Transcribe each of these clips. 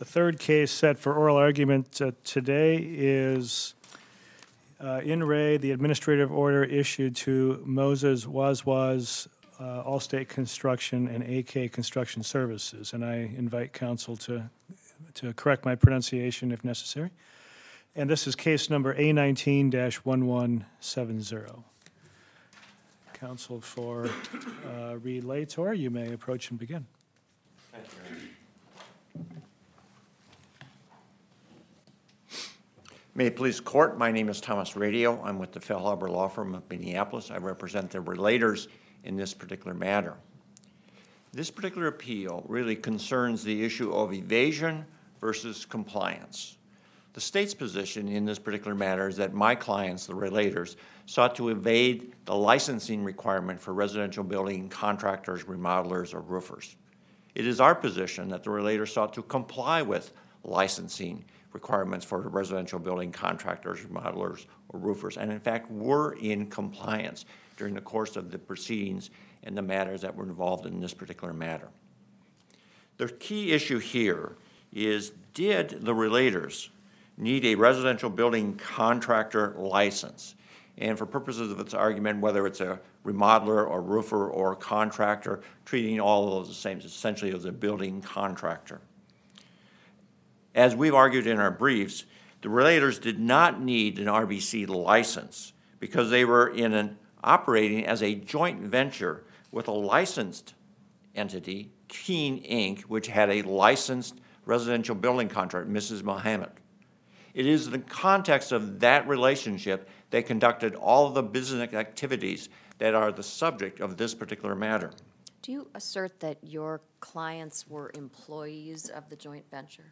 The third case set for oral argument today is in re, the administrative order issued to Moses Wazwaz, Allstate Construction, and AK Construction Services. And I invite counsel to correct my pronunciation if necessary. And this is case number A19-1170. Counsel for relator, you may approach and begin. Thank you. May it please the court, my name is Thomas Radio. I'm with the Fellhaber Law Firm of Minneapolis. I represent the relators in this particular matter. This particular appeal really concerns the issue of evasion versus compliance. The state's position in this particular matter is that my clients, the relators, sought to evade the licensing requirement for residential building contractors, remodelers, or roofers. It is our position that the relators sought to comply with licensing requirements for residential building contractors, remodelers, or roofers, and in fact were in compliance during the course of the proceedings and the matters that were involved in this particular matter. The key issue here is, did the relators need a residential building contractor license? And for purposes of its argument, whether it's a remodeler or roofer or contractor, treating all of those the same, essentially as a building contractor. As we've argued in our briefs, the relators did not need an RBC license because they were operating as a joint venture with a licensed entity, Keene Inc., which had a licensed residential building contractor, Mrs. Mohammed. It is in the context of that relationship they conducted all of the business activities that are the subject of this particular matter. Do you assert that your clients were employees of the joint venture?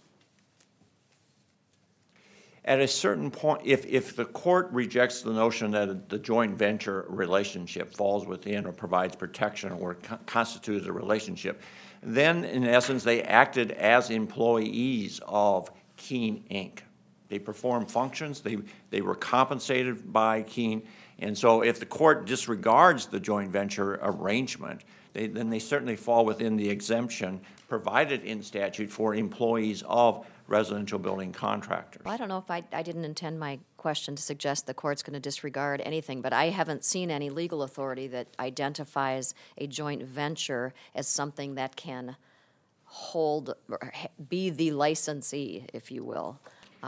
At a certain point, if the court rejects the notion that the joint venture relationship falls within or provides protection or constitutes a relationship, then in essence they acted as employees of Keene Inc. They performed functions, they were compensated by Keene, and so if the court disregards the joint venture arrangement, then they certainly fall within the exemption provided in statute for employees of residential building contractors. Well, I don't know if I didn't intend my question to suggest the court's going to disregard anything, but I haven't seen any legal authority that identifies a joint venture as something that can hold, or be the licensee, if you will.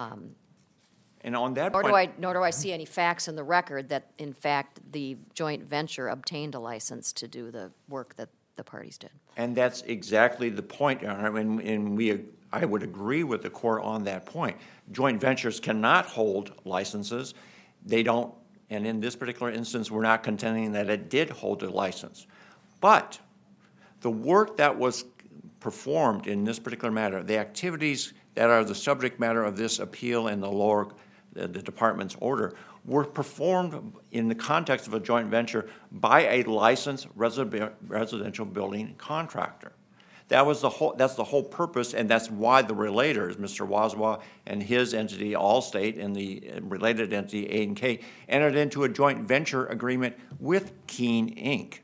And on that Nor point, do I see any facts in the record that, in fact, the joint venture obtained a license to do the work that the parties did. and that's exactly the point, Your Honor, and I would agree with the court on that point. Joint ventures cannot hold licenses. They don't, and in this particular instance, we're not contending that it did hold a license. But the work that was performed in this particular matter, the activities that are the subject matter of this appeal and the department's order, were performed in the context of a joint venture by a licensed residential building contractor. That's the whole purpose, and that's why the relators, Mr. Wazwa and his entity, Allstate, and the related entity, A&K, entered into a joint venture agreement with Keene Inc.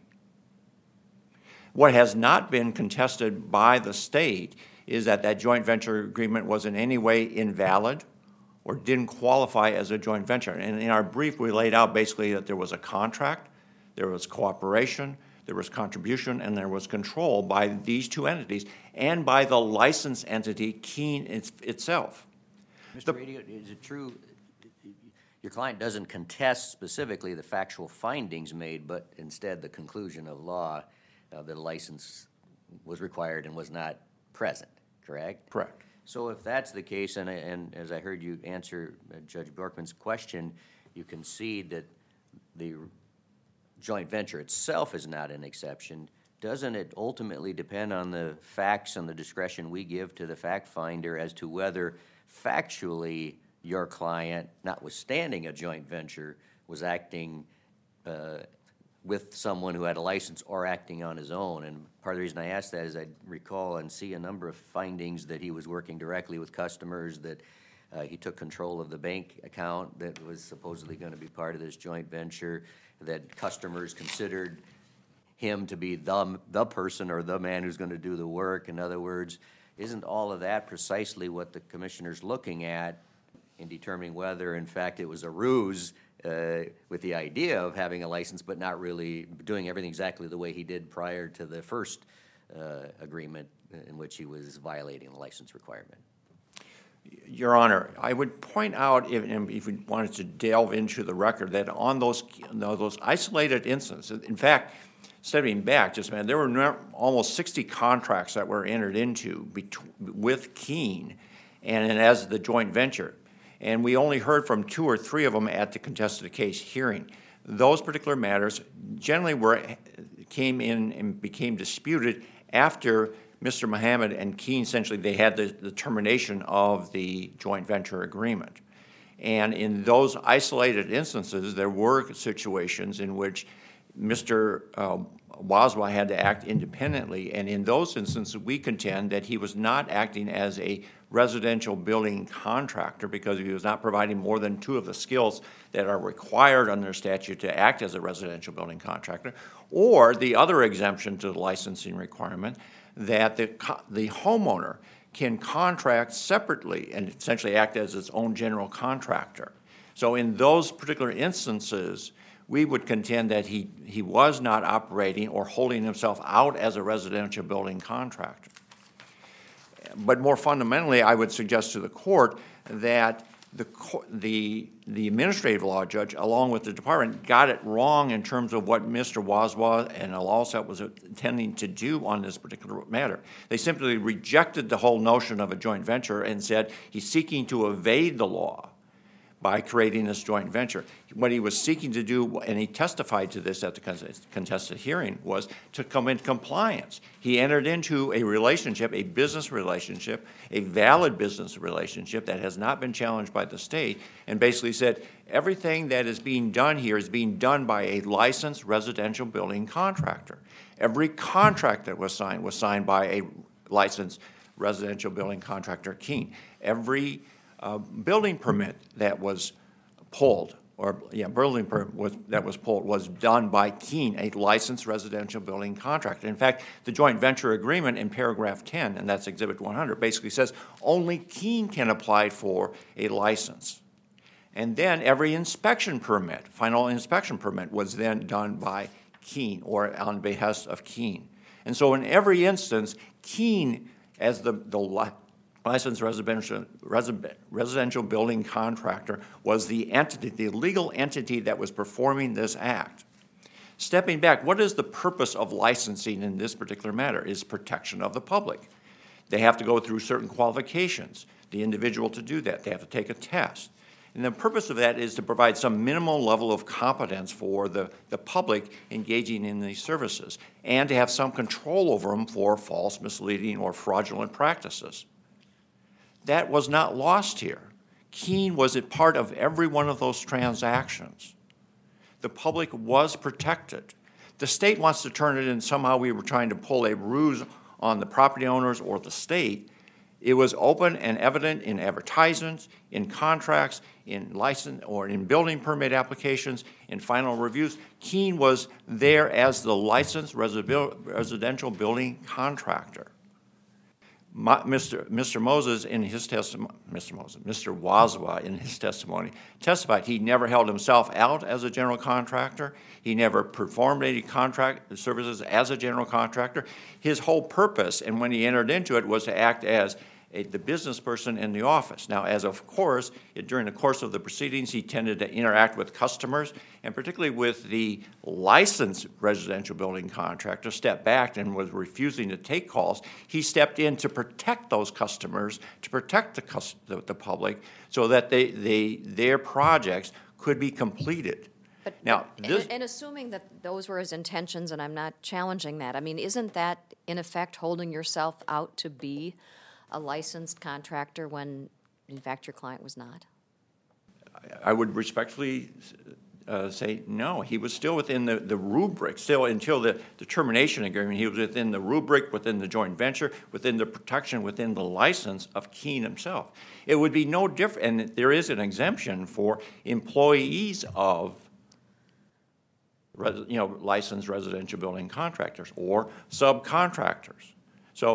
What has not been contested by the state is that that joint venture agreement was in any way invalid or didn't qualify as a joint venture. And in our brief, we laid out basically that there was a contract, there was cooperation, there was contribution, and there was control by these two entities and by the licensed entity, Keene itself. Mr. Radio, is it true your client doesn't contest specifically the factual findings made, but instead the conclusion of law that a license was required and was not present, correct? Correct. So if that's the case, and as I heard you answer Judge Borkman's question, you concede that the joint venture itself is not an exception. Doesn't it ultimately depend on the facts and the discretion we give to the fact finder as to whether factually your client, notwithstanding a joint venture, was acting with someone who had a license or acting on his own? And part of the reason I ask that is I recall and see a number of findings that he was working directly with customers, that he took control of the bank account that was supposedly going to be part of this joint venture, that customers considered him to be the person or the man who's going to do the work. In other words, Isn't all of that precisely what the commissioner's looking at in determining whether, in fact, it was a ruse with the idea of having a license, but not really doing everything exactly the way he did prior to the first agreement in which he was violating the license requirement? Your Honor, I would point out, if we wanted to delve into the record, that on those isolated instances, in fact, stepping back just a minute, there were almost 60 contracts that were entered into with Keene and as the joint venture. And we only heard from 2 or 3 of them at the contested case hearing. Those particular matters generally came in and became disputed after Mr. Muhammad and Keene, essentially, they had the termination of the joint venture agreement. And in those isolated instances, there were situations in which Mr. Wazwa had to act independently, and in those instances, we contend that he was not acting as a residential building contractor because he was not providing more than 2 of the skills that are required under statute to act as a residential building contractor, or the other exemption to the licensing requirement that the homeowner can contract separately and essentially act as its own general contractor. So in those particular instances, we would contend that he was not operating or holding himself out as a residential building contractor. But more fundamentally, I would suggest to the court that the administrative law judge, along with the department, got it wrong in terms of what Mr. Wazwa and Al-Alsat was intending to do on this particular matter. They simply rejected the whole notion of a joint venture and said he's seeking to evade the law by creating this joint venture. What he was seeking to do, and he testified to this at the contested hearing, was to come in compliance. He entered into a relationship, a business relationship, a valid business relationship that has not been challenged by the state, and basically said everything that is being done here is being done by a licensed residential building contractor. Every contract that was signed by a licensed residential building contractor, Keene. Every building permit that was pulled, building permit that was pulled was done by Keene, a licensed residential building contractor. In fact, the joint venture agreement in paragraph 10, and that's Exhibit 100, basically says only Keene can apply for a license. And then every inspection permit, final inspection permit, was then done by Keene or on behest of Keene. And so in every instance, Keene, as the licensed residential building contractor, was the entity, the legal entity that was performing this act. Stepping back, what is the purpose of licensing in this particular matter? Is protection of the public. They have to go through certain qualifications, the individual to do that. They have to take a test. And the purpose of that is to provide some minimal level of competence for the public engaging in these services and to have some control over them for false, misleading, or fraudulent practices. That was not lost here. Keene was a part of every one of those transactions. The public was protected. The state wants to turn it in somehow we were trying to pull a ruse on the property owners or the state. It was open and evident in advertisements, in contracts, in license or in building permit applications, in final reviews. Keene was there as the licensed residential building contractor. Mr. Wazwa in his testimony testified he never held himself out as a general contractor. He never performed any contract services as a general contractor. His whole purpose, and when he entered into it, was to act as the business person in the office. Now, as of course, during the course of the proceedings, he tended to interact with customers, and particularly with the licensed residential building contractor, stepped back and was refusing to take calls. He stepped in to protect those customers, to protect the public, so that their projects could be completed. Now, and assuming that those were his intentions, and I'm not challenging that, I mean, isn't that, in effect, holding yourself out to be a licensed contractor when, in fact, your client was not? I would respectfully say no. He was still within the rubric, still until the termination agreement. He was within the rubric, within the joint venture, within the protection, within the license of Keene himself. It would be no different, and there is an exemption for employees of licensed residential building contractors or subcontractors. So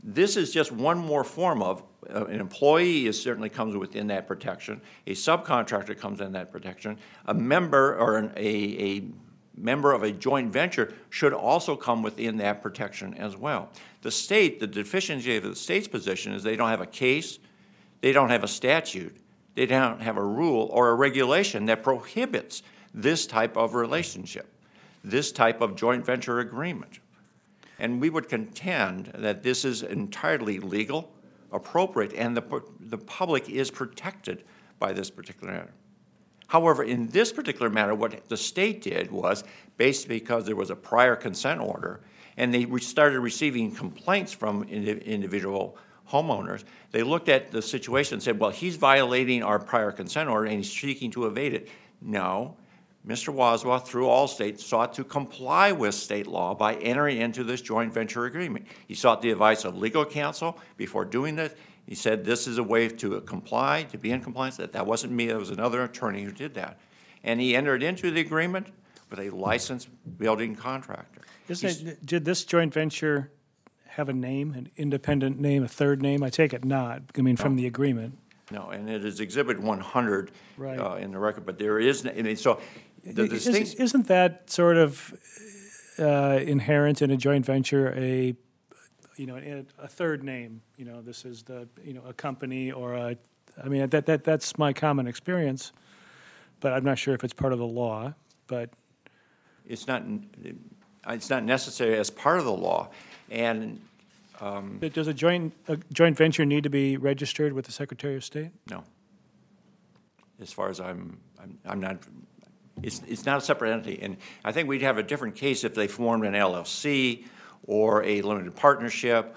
this is just one more form of, an employee certainly comes within that protection, a subcontractor comes in that protection, a member or a member of a joint venture should also come within that protection as well. The state, the deficiency of the state's position is they don't have a case, they don't have a statute, they don't have a rule or a regulation that prohibits this type of relationship, this type of joint venture agreement. And we would contend that this is entirely legal, appropriate, and the public is protected by this particular matter. However, in this particular matter, what the state did was, based because there was a prior consent order, and they started receiving complaints from individual homeowners, they looked at the situation and said, well, he's violating our prior consent order and he's seeking to evade it. No. Mr. Wazwa, through Allstate, sought to comply with state law by entering into this joint venture agreement. He sought the advice of legal counsel before doing this. He said this is a way to comply, to be in compliance. That wasn't me, that was another attorney who did that. And he entered into the agreement with a licensed building contractor. Did this joint venture have a name, an independent name, a third name? I take it not, I mean, from the agreement. No, and it is Exhibit 100 Right. In the record, but there is, I mean, so the distinction. Isn't that sort of inherent in a joint venture, a third name? You know, this is a company or I mean, that's my common experience, but I'm not sure if it's part of the law, but. It's not necessary as part of the law, and. Does a joint venture need to be registered with the Secretary of State? No. As far as I'm not, it's not a separate entity. And I think we'd have a different case if they formed an LLC or a limited partnership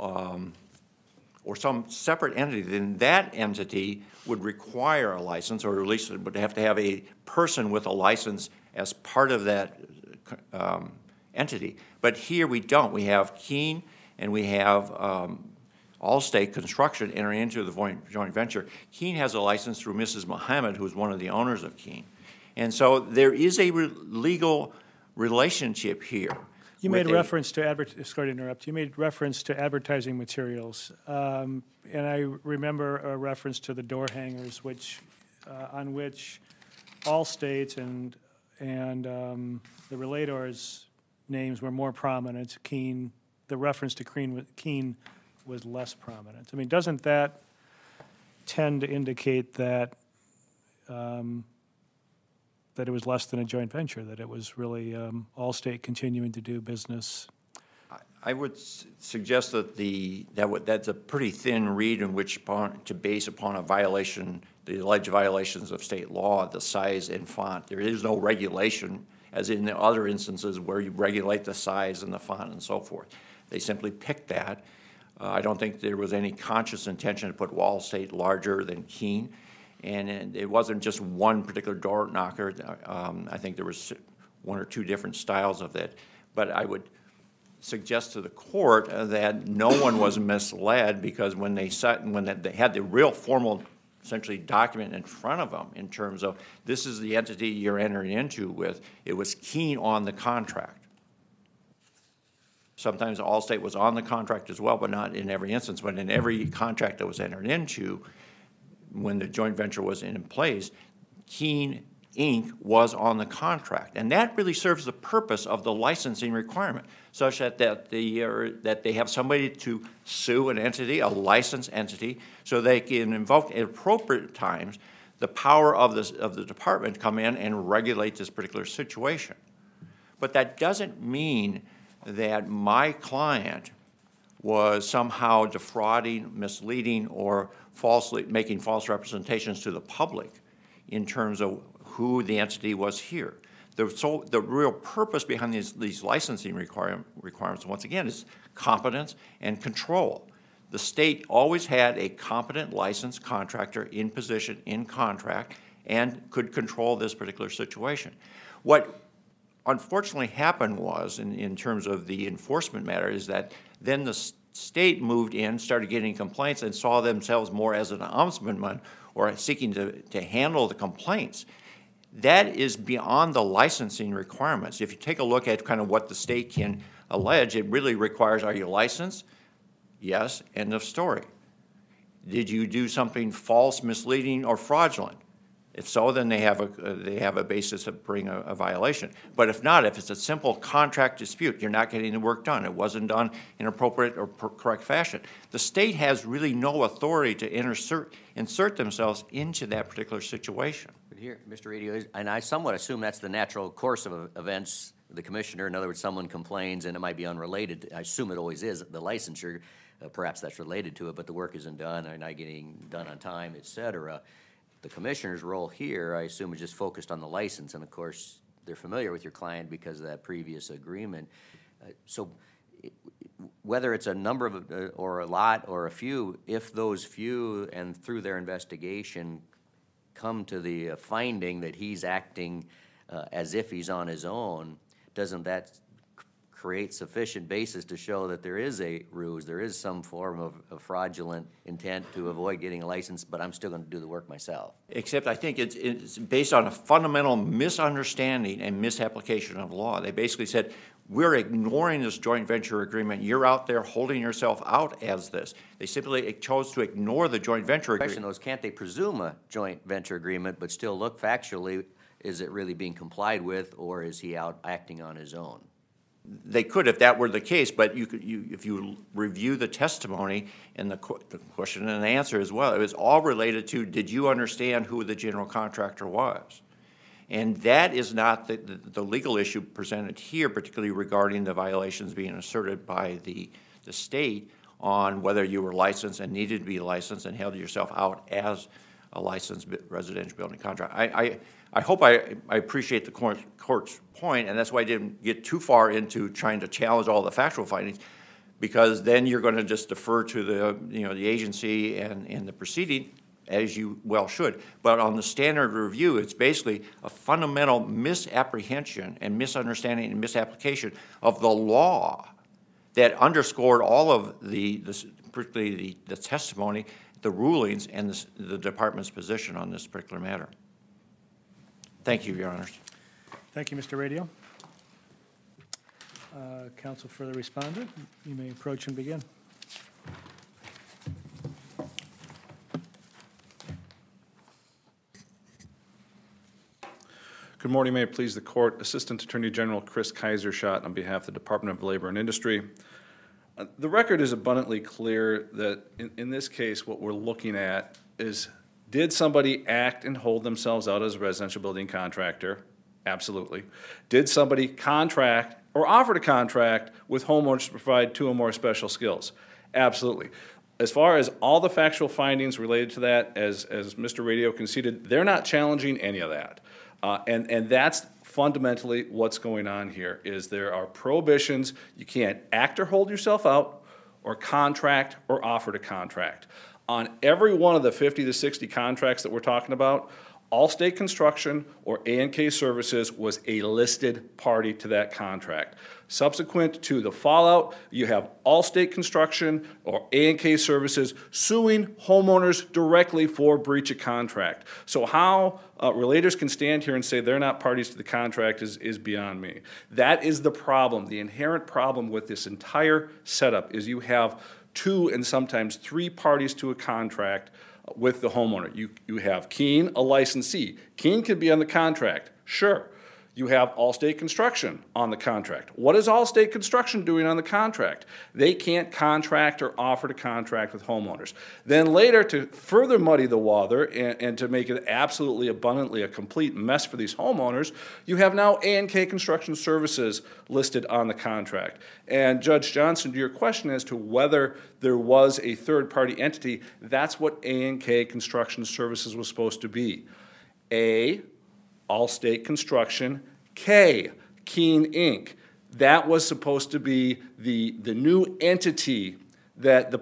or some separate entity. Then that entity would require a license, or at least it would have to have a person with a license as part of that entity. But here we don't. We have Keene and we have Allstate Construction entering into the joint venture. Keene has a license through Mrs. Muhammad, who's one of the owners of Keene. And so there is a legal relationship here. You made reference to sorry to interrupt. You made reference to advertising materials, and I remember a reference to the door hangers, on which Allstate and the relators' names were more prominent. Keene, the reference to Keene was less prominent. I mean, doesn't that tend to indicate that that it was less than a joint venture, that it was really Allstate continuing to do business? I would suggest that that's a pretty thin read in which to base upon a violation, the alleged violations of state law, the size and font. There is no regulation, as in the other instances where you regulate the size and the font and so forth. They simply picked that. I don't think there was any conscious intention to put Allstate larger than Keene. And it wasn't just one particular door knocker. I think there was one or two different styles of that. But I would suggest to the court that no one was misled, because when they had the real formal, essentially, document in front of them in terms of this is the entity you're entering into with, it was Keene on the contract. Sometimes Allstate was on the contract as well, but not in every instance. But in every contract that was entered into, when the joint venture was in place, Keene Inc. was on the contract. And that really serves the purpose of the licensing requirement, such that they have somebody to sue an entity, a licensed entity, so they can invoke at appropriate times the power of the department to come in and regulate this particular situation. But that doesn't mean that my client was somehow defrauding, misleading, or making false representations to the public in terms of who the entity was here. The real purpose behind these licensing requirements, once again, is competence and control. The state always had a competent licensed contractor in position, in contract, and could control this particular situation. What unfortunately happened was, in terms of the enforcement matter, is that then the state moved in, started getting complaints, and saw themselves more as an ombudsman or seeking to handle the complaints. That is beyond the licensing requirements. If you take a look at kind of what the state can allege, it really requires, are you licensed? Yes, end of story. Did you do something false, misleading, or fraudulent? If so, then they have a basis to bring a violation. But if not, if it's a simple contract dispute, you're not getting the work done. It wasn't done in appropriate or correct fashion. The state has really no authority to insert themselves into that particular situation. But here, Mr. Radio, and I somewhat assume that's the natural course of events. The commissioner, in other words, someone complains and it might be unrelated. I assume it always is. The licensure, perhaps that's related to it, but the work isn't done, or not getting done on time, et cetera. The commissioner's role here, I assume, is just focused on the license, and of course, they're familiar with your client because of that previous agreement. So whether it's a number of, or a lot, or a few, if those few, and through their investigation, come to the finding that he's acting as if he's on his own, doesn't that create sufficient basis to show that there is a ruse, there is some form of fraudulent intent to avoid getting a license, but I'm still going to do the work myself? Except I think it's based on a fundamental misunderstanding and misapplication of law. They basically said, we're ignoring this joint venture agreement. You're out there holding yourself out as this. They simply chose to ignore the joint venture agreement. The question, though, is can't they presume a joint venture agreement but still look factually, is it really being complied with, or is he out acting on his own? They could if that were the case, but if you review the testimony and the question and answer as well, it was all related to, did you understand who the general contractor was? And that is not the legal issue presented here, particularly regarding the violations being asserted by the state on whether you were licensed and needed to be licensed and held yourself out as a licensed residential building contractor. I hope I appreciate the court's point, and that's why I didn't get too far into trying to challenge all the factual findings, because then you're going to just defer to the agency and the proceeding, as you well should. But on the standard review, it's basically a fundamental misapprehension and misunderstanding and misapplication of the law that underscored all of particularly the testimony, the rulings, and the department's position on this particular matter. Thank you, Your Honors. Thank you, Mr. Radio. Counsel for the respondent, you may approach and begin. Good morning. May it please the court. Assistant Attorney General Chris Kaiserschott on behalf of the Department of Labor and Industry. The record is abundantly clear that in this case, what we're looking at is, did somebody act and hold themselves out as a residential building contractor? Absolutely. Did somebody contract or offer to contract with homeowners to provide 2 or more special skills? Absolutely. As far as all the factual findings related to that, as Mr. Radio conceded, they're not challenging any of that. And that's fundamentally what's going on here, is there are prohibitions. You can't act or hold yourself out, or contract or offer to contract. On every one of the 50 to 60 contracts that we're talking about, Allstate Construction or A&K Services was a listed party to that contract. Subsequent to the fallout, you have Allstate Construction or A&K Services suing homeowners directly for breach of contract. So how relators can stand here and say they're not parties to the contract is beyond me. That is the problem. The inherent problem with this entire setup is you have 2 and sometimes 3 parties to a contract with the homeowner. You have Keene, a licensee. Keene can be on the contract, sure. You have Allstate Construction on the contract. What is Allstate Construction doing on the contract? They can't contract or offer to contract with homeowners. Then later, to further muddy the water and to make it absolutely abundantly a complete mess for these homeowners, you have now A&K Construction Services listed on the contract. And Judge Johnson, to your question as to whether there was a third-party entity, that's what A&K Construction Services was supposed to be. A, Allstate Construction, K, Keene Inc. That was supposed to be the new entity that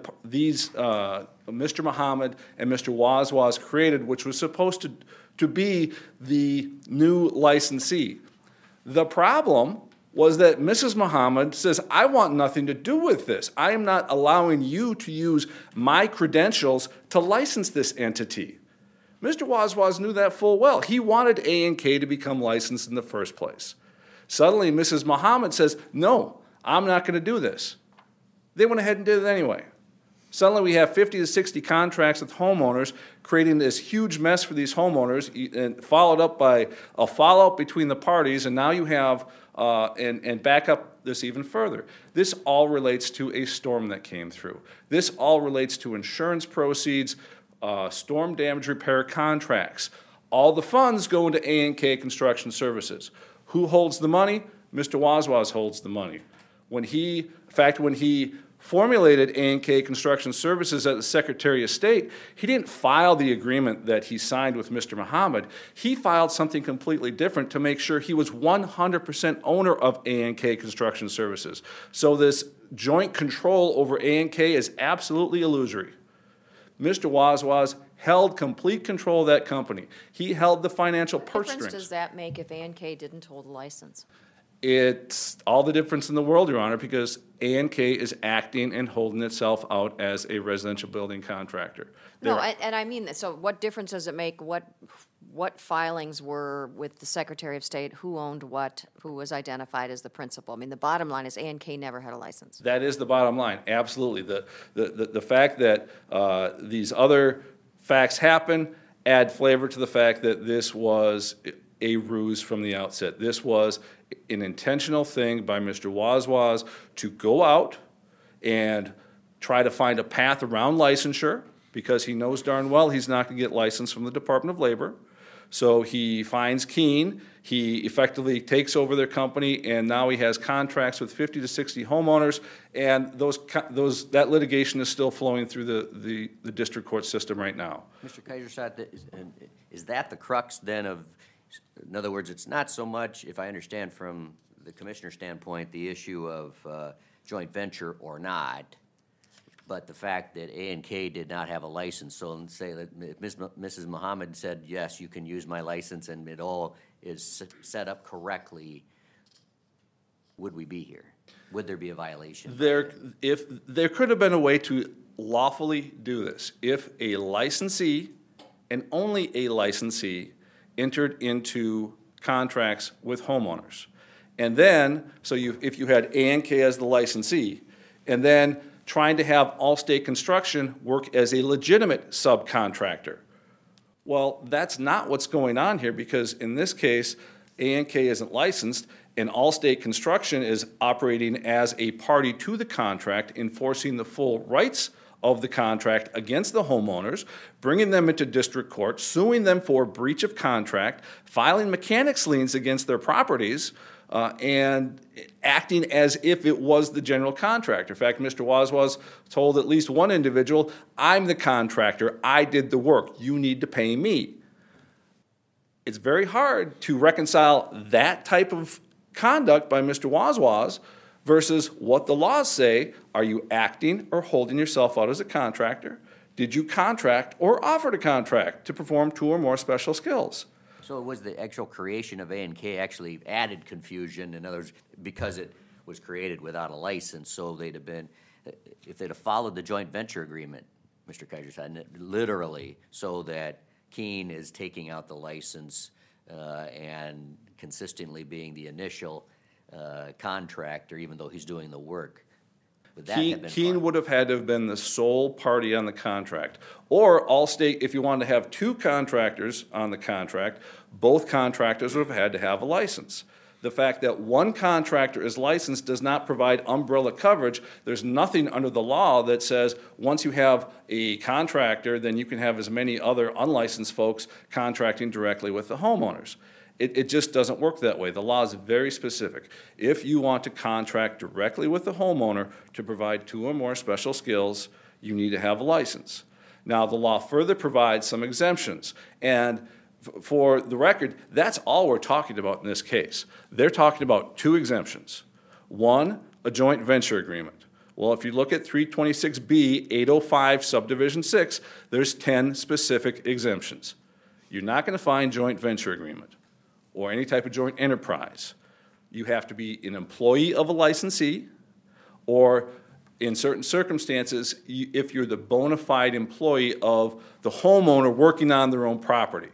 Mr. Muhammad and Mr. Wazwaz created, which was supposed to be the new licensee. The problem was that Mrs. Muhammad says, I want nothing to do with this. I am not allowing you to use my credentials to license this entity. Mr. Wazwaz knew that full well. He wanted A&K to become licensed in the first place. Suddenly, Mrs. Muhammad says, no, I'm not going to do this. They went ahead and did it anyway. Suddenly, we have 50 to 60 contracts with homeowners, creating this huge mess for these homeowners, and followed up by a fallout between the parties, and now you have, and back up this even further. This all relates to a storm that came through. This all relates to insurance proceeds, storm damage repair contracts. All the funds go into A&K Construction Services. Who holds the money? Mr. Wazwaz holds the money. When he formulated A&K Construction Services as the Secretary of State, he didn't file the agreement that he signed with Mr. Muhammad. He filed something completely different to make sure he was 100% owner of A&K Construction Services. So this joint control over A&K is absolutely illusory. Mr. Wazwaz held complete control of that company. He held the financial purse What difference strings. does that make if A&K didn't hold a license? It's all the difference in the world, Your Honor, because A&K is acting and holding itself out as a residential building contractor. No, They're- and I mean, so what difference does it make what filings were with the Secretary of State, who owned what, who was identified as the principal? I mean, the bottom line is A&K never had a license. That is the bottom line, absolutely. The fact that these other facts happen add flavor to the fact that this was a ruse from the outset. This was an intentional thing by Mr. Wazwaz to go out and try to find a path around licensure, because he knows darn well he's not going to get licensed from the Department of Labor. So he finds Keene, he effectively takes over their company, and now he has contracts with 50 to 60 homeowners, and that litigation is still flowing through the district court system right now. Mr. Kaiserstadt, is that the crux then of, in other words, it's not so much, if I understand from the commissioner's standpoint, the issue of joint venture or not, but the fact that A&K did not have a license. So let's say that if Mrs. Muhammad said, yes, you can use my license, and it all is set up correctly, would we be here? Would there be a violation? If there could have been a way to lawfully do this, if a licensee, and only a licensee, entered into contracts with homeowners. And then, so if you had A&K as the licensee, and then trying to have Allstate Construction work as a legitimate subcontractor. Well, that's not what's going on here, because in this case, A&K isn't licensed, and Allstate Construction is operating as a party to the contract, enforcing the full rights of the contract against the homeowners, bringing them into district court, suing them for breach of contract, filing mechanics liens against their properties, and acting as if it was the general contractor. In fact, Mr. Wazwaz told at least one individual, I'm the contractor, I did the work, you need to pay me. It's very hard to reconcile that type of conduct by Mr. Wazwaz versus what the laws say. Are you acting or holding yourself out as a contractor? Did you contract or offer to contract to perform 2 or more special skills? So it was the actual creation of A&K actually added confusion, in other words, because it was created without a license, so they'd have been, if they'd have followed the joint venture agreement, Mr. Kaiserstein, literally, so that Keene is taking out the license and consistently being the initial contractor, even though he's doing the work. Would that have been Keene fine? would have had to have been the sole party on the contract. Or Allstate, if you wanted to have 2 contractors on the contract, both contractors would have had to have a license. The fact that one contractor is licensed does not provide umbrella coverage. There's nothing under the law that says once you have a contractor, then you can have as many other unlicensed folks contracting directly with the homeowners. It just doesn't work that way. The law is very specific. If you want to contract directly with the homeowner to provide 2 or more special skills, you need to have a license. Now, the law further provides some exemptions, and for the record, that's all we're talking about in this case. They're talking about 2 exemptions. One, a joint venture agreement. Well, if you look at 326B 805 subdivision 6, there's 10 specific exemptions. You're not going to find joint venture agreement or any type of joint enterprise. You have to be an employee of a licensee, or in certain circumstances, if you're the bona fide employee of the homeowner working on their own property.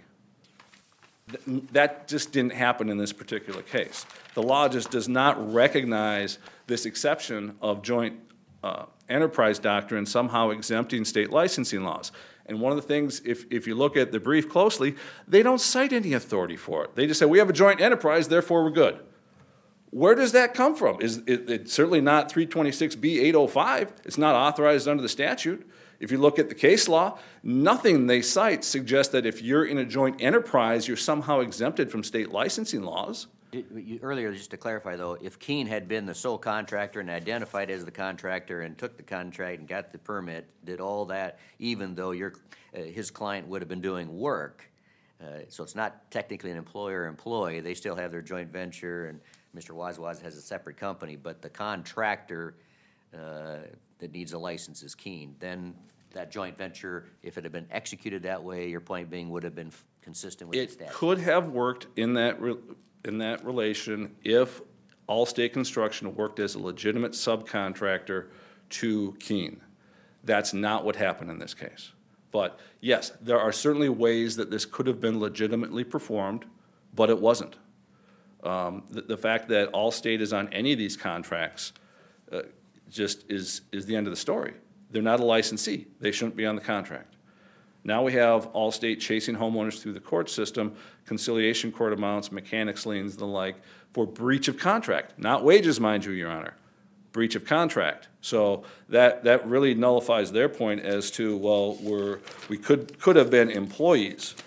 That just didn't happen in this particular case. The law just does not recognize this exception of joint enterprise doctrine somehow exempting state licensing laws. And one of the things, if you look at the brief closely, they don't cite any authority for it. They just say, we have a joint enterprise, therefore we're good. Where does that come from? It's certainly not 326B 805. It's not authorized under the statute. If you look at the case law, nothing they cite suggests that if you're in a joint enterprise, you're somehow exempted from state licensing laws. Earlier, just to clarify though, if Keene had been the sole contractor and identified as the contractor and took the contract and got the permit, did all that, even though his client would have been doing work, so it's not technically an employer-employee, they still have their joint venture, and Mr. Wazwaz has a separate company, but the contractor that needs a license is Keene, then that joint venture, if it had been executed that way, your point being, would have been consistent with the statute. It could have worked in that relation if Allstate Construction worked as a legitimate subcontractor to Keene. That's not what happened in this case. But yes, there are certainly ways that this could have been legitimately performed, but it wasn't. The fact that Allstate is on any of these contracts just is the end of the story. They're not a licensee. They shouldn't be on the contract. Now we have Allstate chasing homeowners through the court system, conciliation court amounts, mechanics liens, and the like, for breach of contract. Not wages, mind you, Your Honor. Breach of contract. So that really nullifies their point as to, well, we could have been employees.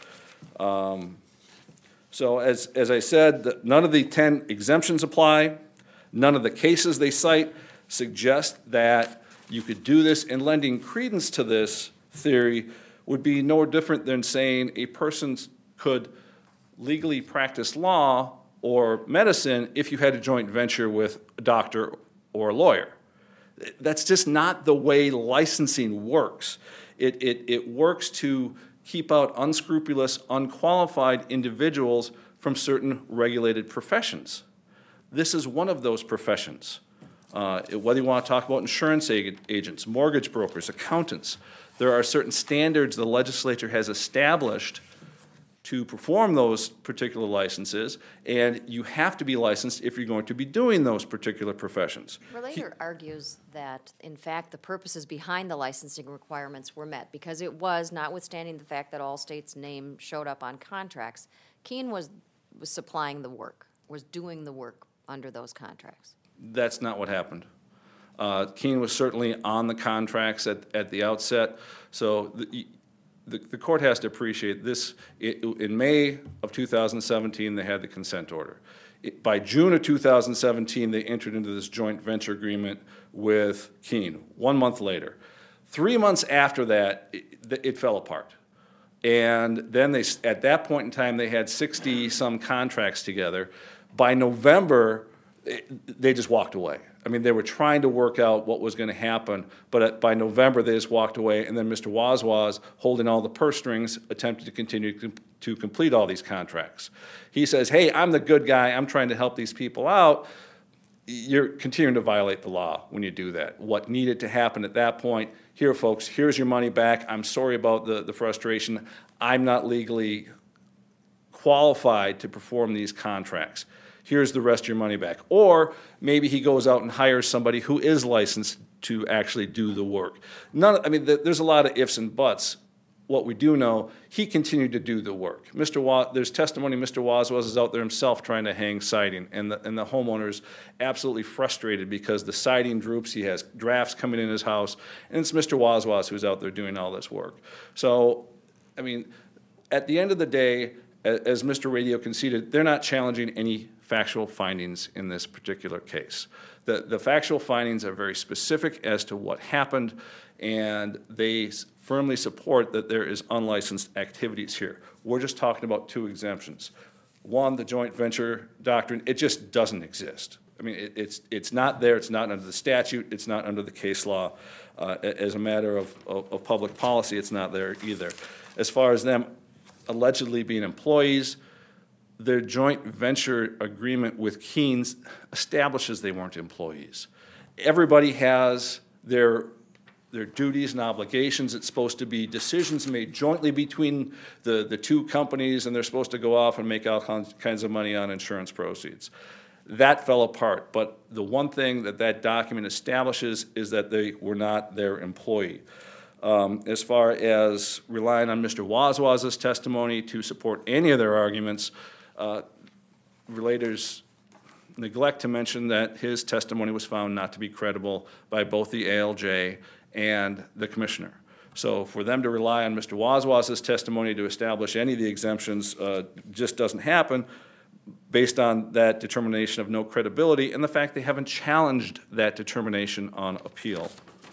So as I said, none of the 10 exemptions apply. None of the cases they cite suggest that you could do this, and lending credence to this theory would be no different than saying a person could legally practice law or medicine if you had a joint venture with a doctor or a lawyer. That's just not the way licensing works. It works to keep out unscrupulous, unqualified individuals from certain regulated professions. This is one of those professions. Whether you want to talk about insurance agents, mortgage brokers, accountants, there are certain standards the legislature has established to perform those particular licenses, and you have to be licensed if you're going to be doing those particular professions. Relator argues that, in fact, the purposes behind the licensing requirements were met because it was, notwithstanding the fact that Allstate's name showed up on contracts, Keene was supplying the work, was doing the work under those contracts. That's not what happened. Keene was certainly on the contracts at the outset, so the court has to appreciate this. In May of 2017, they had the consent order. By June of 2017, they entered into this joint venture agreement with Keene. 1 month later. 3 months after that, it fell apart. And then at that point in time, they had 60-some contracts together. By November, they just walked away. I mean, they were trying to work out what was going to happen, but by November, they just walked away, and then Mr. Wazwaz, holding all the purse strings, attempted to continue to complete all these contracts. He says, hey, I'm the good guy. I'm trying to help these people out. You're continuing to violate the law when you do that. What needed to happen at that point, here, folks, here's your money back. I'm sorry about the frustration. I'm not legally qualified to perform these contracts. Here's the rest of your money back. Or maybe he goes out and hires somebody who is licensed to actually do the work. There's a lot of ifs and buts. What we do know, he continued to do the work. There's testimony Mr. Wazwaz is out there himself trying to hang siding, and the homeowner's absolutely frustrated because the siding droops, he has drafts coming in his house, and it's Mr. Wazwaz who's out there doing all this work. So, at the end of the day, as Mr. Radio conceded, they're not challenging any factual findings in this particular case. The factual findings are very specific as to what happened, and they firmly support that there is unlicensed activities here. We're just talking about 2 exemptions. One, the joint venture doctrine, it just doesn't exist. It's not there, it's not under the statute, it's not under the case law. As a matter of public policy, it's not there either. As far as them allegedly being employees, their joint venture agreement with Keene's establishes they weren't employees. Everybody has their duties and obligations. It's supposed to be decisions made jointly between the 2 companies, and they're supposed to go off and make all kinds of money on insurance proceeds. That fell apart, but the one thing that document establishes is that they were not their employee. As far as relying on Mr. Wazwaz's testimony to support any of their arguments, relators neglect to mention that his testimony was found not to be credible by both the ALJ and the commissioner. So for them to rely on Mr. Wazwaz's testimony to establish any of the exemptions just doesn't happen based on that determination of no credibility and the fact they haven't challenged that determination on appeal.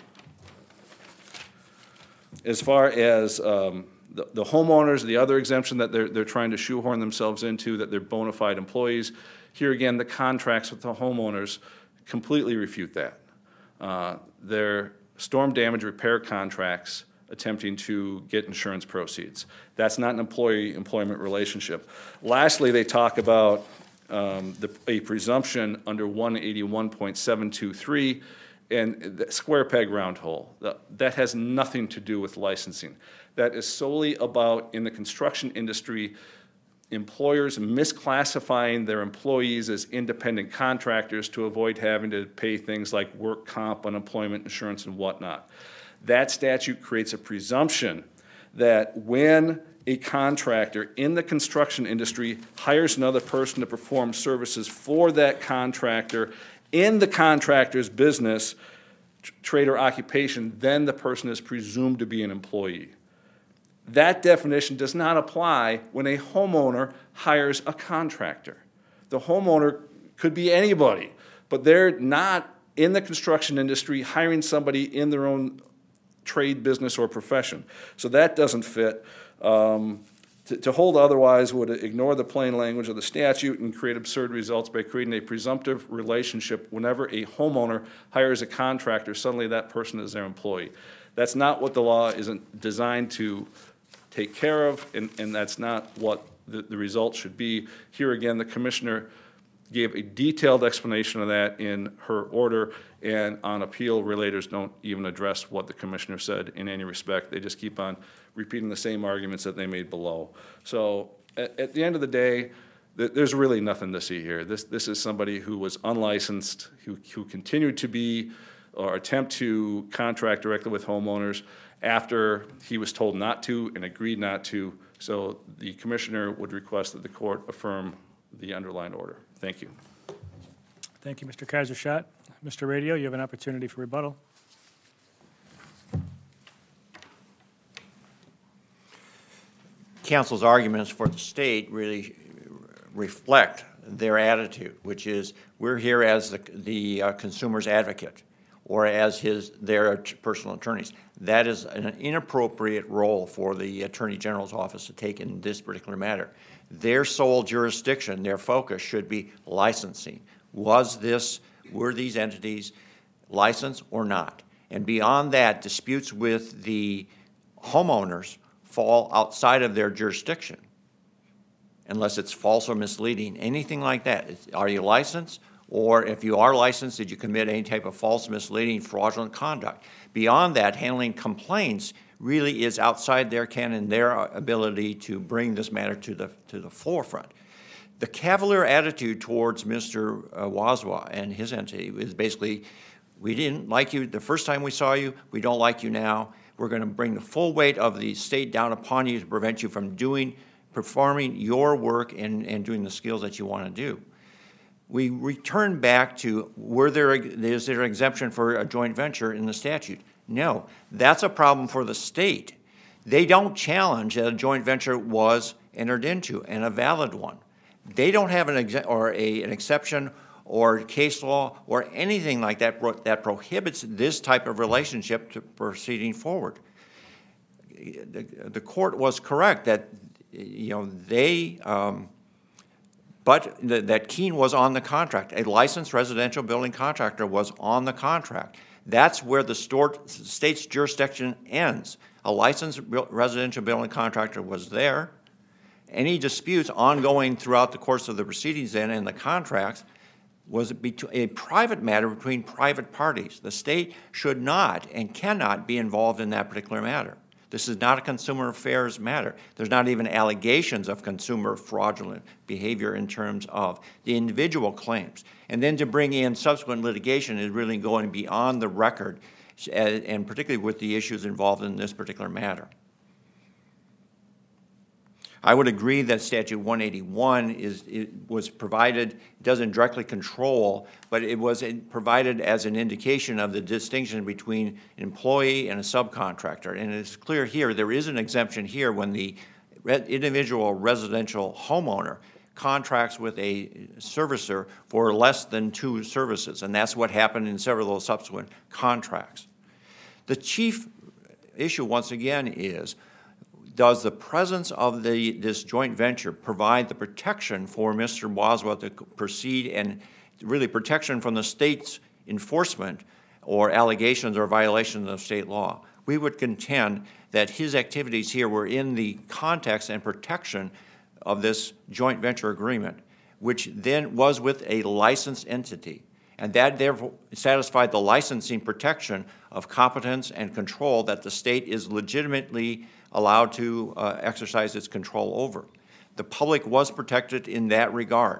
As far as the homeowners, the other exemption that they're trying to shoehorn themselves into, that they're bona fide employees, here again, the contracts with the homeowners completely refute that. They're storm damage repair contracts attempting to get insurance proceeds. That's not an employee-employment relationship. Lastly, they talk about a presumption under 181.723 and the square peg round hole. That has nothing to do with licensing. That is solely about, in the construction industry, employers misclassifying their employees as independent contractors to avoid having to pay things like work comp, unemployment insurance, and whatnot. That statute creates a presumption that when a contractor in the construction industry hires another person to perform services for that contractor in the contractor's business, trade, or occupation, then the person is presumed to be an employee. That definition does not apply when a homeowner hires a contractor. The homeowner could be anybody, but they're not in the construction industry hiring somebody in their own trade, business, or profession. So that doesn't fit. To hold otherwise would ignore the plain language of the statute and create absurd results by creating a presumptive relationship whenever a homeowner hires a contractor, suddenly that person is their employee. That's not what the law is designed to take care of, and that's not what the result should be. Here again, the commissioner gave a detailed explanation of that in her order, and on appeal, relators don't even address what the commissioner said in any respect. They just keep on repeating the same arguments that they made below. So at the end of the day, there's really nothing to see here. This is somebody who was unlicensed, who continued to be or attempt to contract directly with homeowners after he was told not to and agreed not to. So the commissioner would request that the court affirm the underlined order. Thank you. Thank you, Mr. Kaiser-Schat. Mr. Radio, you have an opportunity for rebuttal. Council's arguments for the state really reflect their attitude, which is we're here as the consumer's advocate or as their personal attorneys. That is an inappropriate role for the Attorney General's office to take in this particular matter. Their sole jurisdiction, their focus should be licensing. Were these entities licensed or not? And beyond that, disputes with the homeowners fall outside of their jurisdiction, unless it's false or misleading, anything like that. Are you licensed? Or if you are licensed, did you commit any type of false, misleading, fraudulent conduct? Beyond that, handling complaints really is outside their canon, their ability to bring this matter to the forefront. The cavalier attitude towards Mr. Wazwa and his entity is basically, we didn't like you the first time we saw you, we don't like you now. We're going to bring the full weight of the state down upon you to prevent you from performing your work and doing the skills that you want to do. We return back to, is there an exemption for a joint venture in the statute? No, that's a problem for the state. They don't challenge that a joint venture was entered into, and a valid one. They don't have an exception or case law or anything like that that prohibits this type of relationship to proceeding forward. The court was correct that that Keene was on the contract. A licensed residential building contractor was on the contract. That's where the state's jurisdiction ends. A licensed residential building contractor was there. Any disputes ongoing throughout the course of the proceedings then and the contracts was a private matter between private parties. The state should not and cannot be involved in that particular matter. This is not a consumer affairs matter. There's not even allegations of consumer fraudulent behavior in terms of the individual claims. And then to bring in subsequent litigation is really going beyond the record, and particularly with the issues involved in this particular matter. I would agree that Statute 181 was provided, doesn't directly control, but it was provided as an indication of the distinction between an employee and a subcontractor. And it's clear here, there is an exemption here when the individual residential homeowner contracts with a servicer for less than 2 services, and that's what happened in several of those subsequent contracts. The chief issue, once again, is does the presence of this joint venture provide the protection for Mr. Wazwa to proceed, and really protection from the state's enforcement or allegations or violations of state law? We would contend that his activities here were in the context and protection of this joint venture agreement, which then was with a licensed entity. And that therefore satisfied the licensing protection of competence and control that the state is legitimately allowed to exercise its control over. The public was protected in that regard.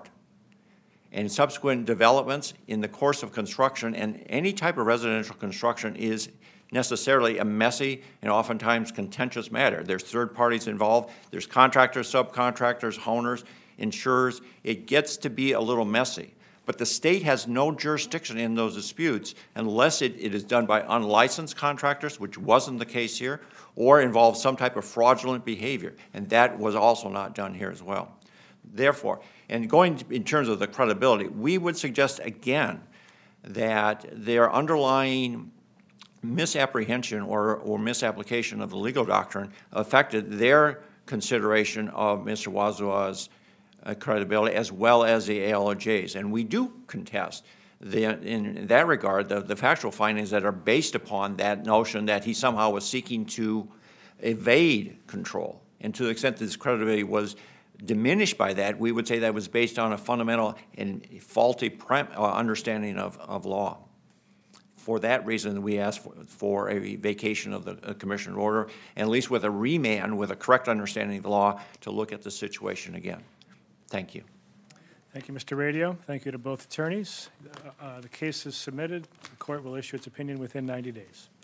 And subsequent developments in the course of construction, and any type of residential construction is necessarily a messy and oftentimes contentious matter. There's third parties involved, there's contractors, subcontractors, owners, insurers. It gets to be a little messy. But the state has no jurisdiction in those disputes unless it is done by unlicensed contractors, which wasn't the case here, or involves some type of fraudulent behavior, and that was also not done here as well. Therefore, and going in terms of the credibility, we would suggest again that their underlying misapprehension or misapplication of the legal doctrine affected their consideration of Mr. Wazwa's credibility as well as the ALJ's. And we do contest, in that regard, the factual findings that are based upon that notion that he somehow was seeking to evade control. And to the extent that his credibility was diminished by that, we would say that was based on a fundamental and faulty understanding of law. For that reason, we ask for a vacation of the commission order, and at least with a remand with a correct understanding of the law to look at the situation again. Thank you. Thank you, Mr. Radio. Thank you to both attorneys. The case is submitted. The court will issue its opinion within 90 days.